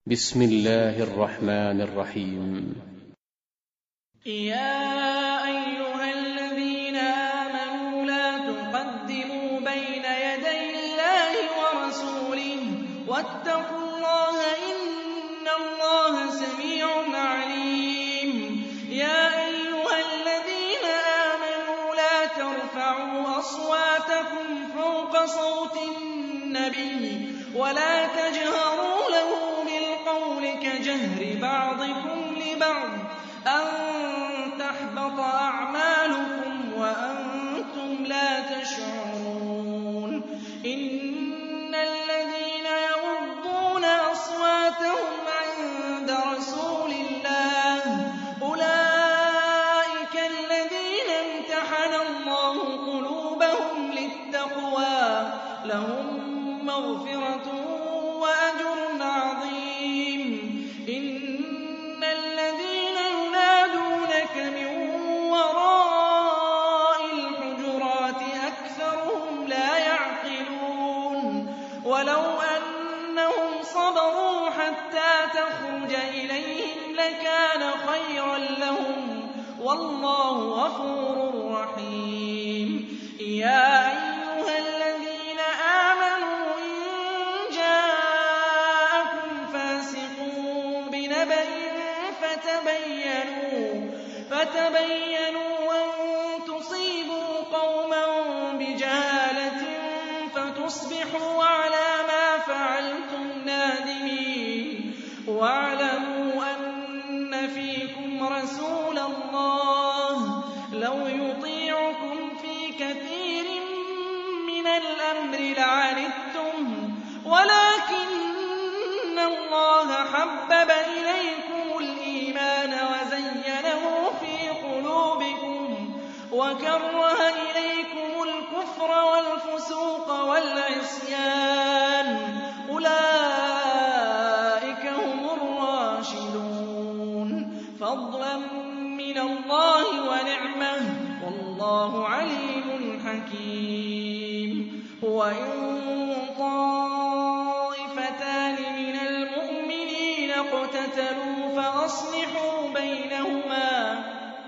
بسم الله الرحمن الرحيم. يا أيها الذين آمنوا لا تقدموا بين يدي الله ورسوله واتقوا الله إن الله سميع عليم. يا أيها الذين آمنوا لا ترفعوا أصواتكم فوق صوت النبي ولا تجهروا له بالقول كجهر بعضكم لبعض أن تحبط أعمالكم وأنتم لا تشعرون. إن الذين يغضون أصواتهم عند رسول الله أولئك الذين امتحن الله قلوبهم للتقوى لهم مغفرة وأجر عظيم. إن الذين ينادونك من وراء الحجرات أكثرهم لا يعقلون. ولو أنهم صبروا حتى تخرج إليهم لكان خيرا لهم والله غفور رحيم. يا أيها الذين آمنوا إن جاءكم فاسق بنبأ فتبينوا أن تصيبوا قوما بجهالة فتصبحوا على ما فعلتم نادمين. واعلموا أن فيكم رسول الله لو يطيعكم في كثير من الأمر لعنتم ولكن الله حبب إليكم الإيمان وزينه في قلوبكم وكره إليكم الكفر والفسوق والعصيان أولئك هم الراشدون فضلا من الله ونعمة والله عليم حكيم. وإن طائفتان من المؤمنين اقتتلوا فأصلحوا بينهما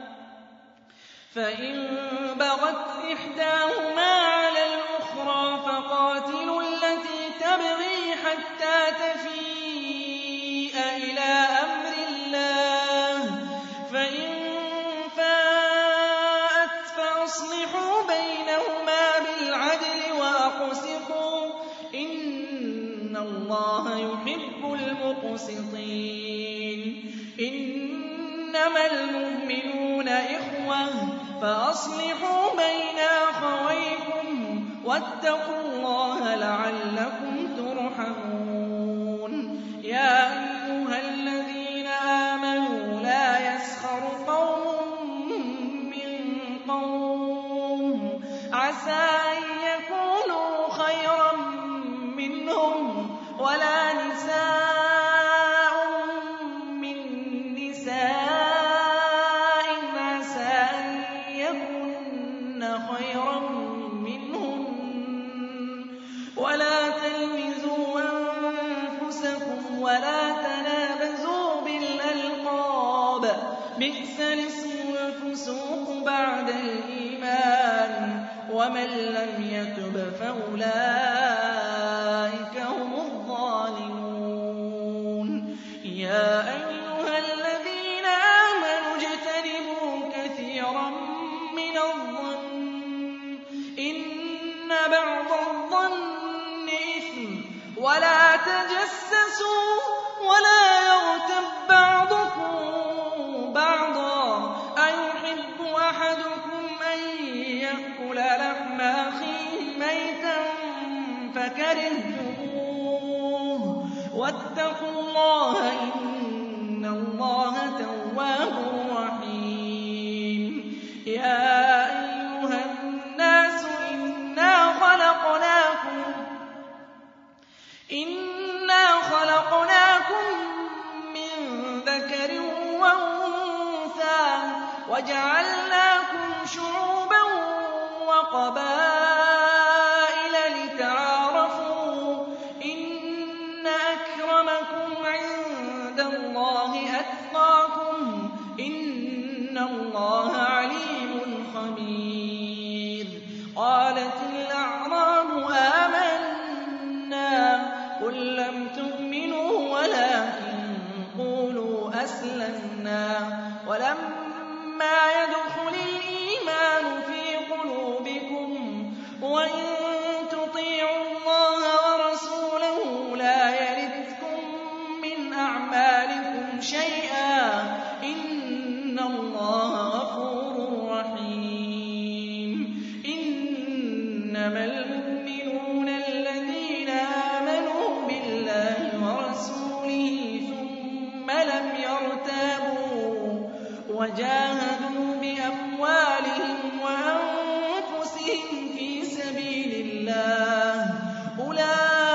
فإن بغت إحداهما على الأخرى فقاتلوا التي تبغي حتى تفيء إلى أمر الله فإن فاءت فأصلحوا بينهما بالعدل وأقسطوا إن الله يحب المقسطين. إنما المؤمنون إخوة فأصلحوا بين أخويكم واتقوا الله لعلكم ترحمون. يا أيها الذين آمنوا لا يسخر قوم من قوم عسى أن يكونوا خيرا منهم ولا نساء من نساء عسى أن يكن خيرا منهن ولا تلمزوا أنفسكم ولا تنابزوا بالألقاب بئس الاسم الفسوق بعد الإيمان ومن لم يتب فأولئك هم الظالمون. يا أيها الذين آمنوا اجتنبوا كثيرا من الظن إن بعض الظن إثم ولا تجسسوا ولا يغتب بعضكم بعضا أيحب أحدكم أن يأكل لحم أخيه ميتا فكرهتموه واتقوا الله إن الله تواب رحيم. يا أيها الناس إنا خلقناكم من ذكر وأنثى وجعلناكم شعوبا وقبائل لتعارفوا إن أكرمكم عند تؤمنوا ولكن قولوا أسلمنا ولما يدخل الإيمان في قلوبكم وإن تطيعوا الله ورسوله لا يلدكم من أعمالكم شيئا إن الله غفور رحيم إنما المؤمنون الذين آمنوا بالله ورسوله ثم لم يرتابوا وجاهدوا بأموالهم وأنفسهم في سبيل الله أولئك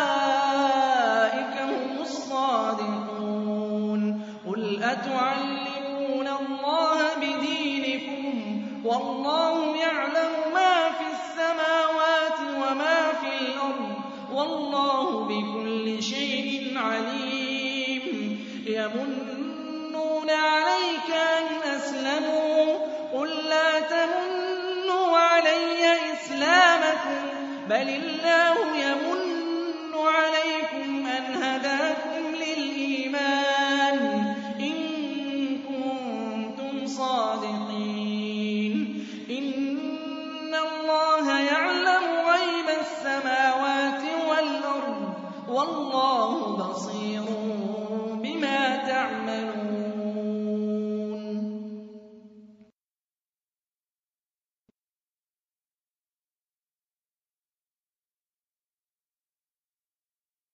هم الصادقون قل أتعلمون الله بدينكم والله يعلم ما في السماوات وما في الأرض والله بكل شيء عليم يمنون عليك أن أسلموا قل لا تمنوا علي إسلامكم بل الله يمن عليكم أن هداكم للإيمان إن كنتم صادقين إن الله يعلم غيب السماوات والأرض والله بصير